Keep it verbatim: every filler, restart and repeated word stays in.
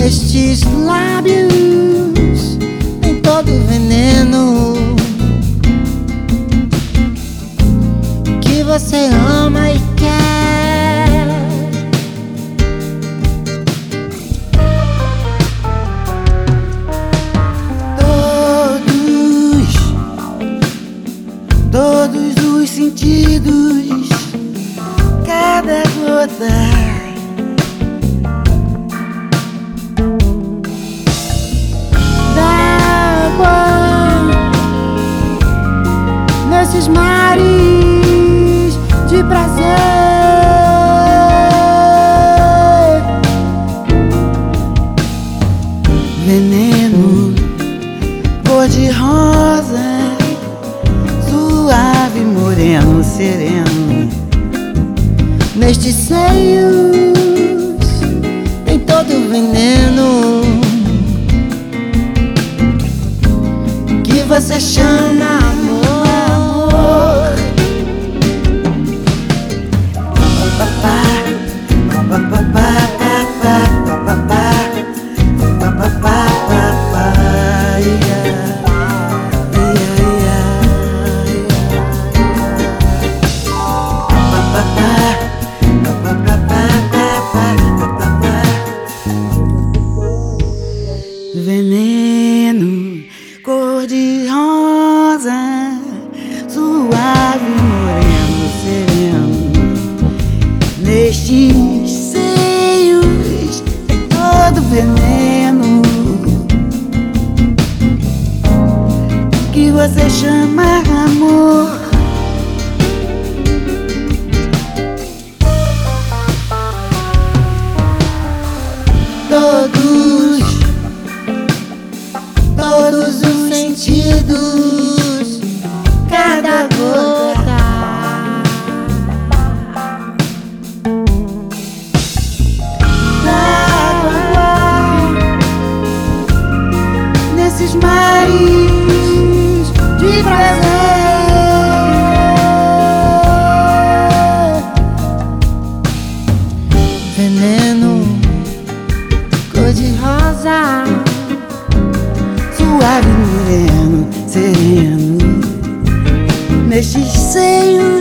Nestes lábios tem todo o veneno que você ama e quer. Todos, todos os sentidos, cada gota nesses mares de prazer, veneno, cor de rosa, suave, moreno, sereno. Nestes seios tem todo o veneno que você chama amor. Veneno, cor de rosa, suave, moreno, sereno. Nestes seios tem todo veneno que você chama amor. Todos, todos os sentidos, cada gota d'água nesses mares de prazer, veneno, cor de rosa, suave, moreno, sereno. Nestes seios